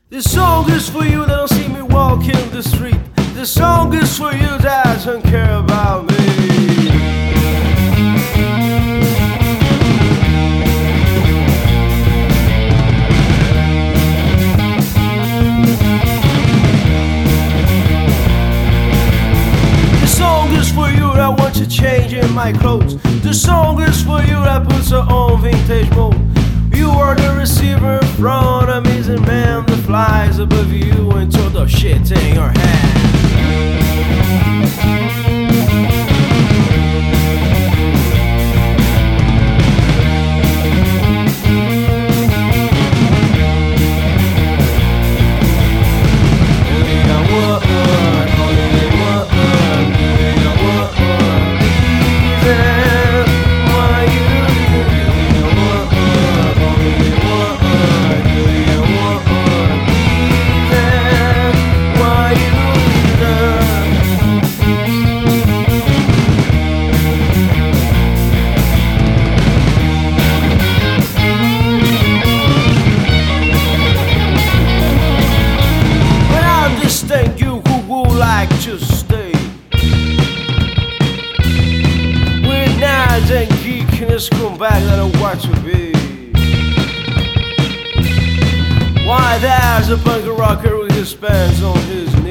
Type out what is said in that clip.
This song is for you that don't see me walking the street. This song is for you that don't care about me. This song is for you that wants to change in my clothes. This song is for you that puts her own vintage mode. You are the receiver from an amazing man that flies above you until the shit in your hand. Thank you who would like to stay. We're nerds and geek and a scumbag that I want to be. Why there's a punk rocker with his pants on his knees.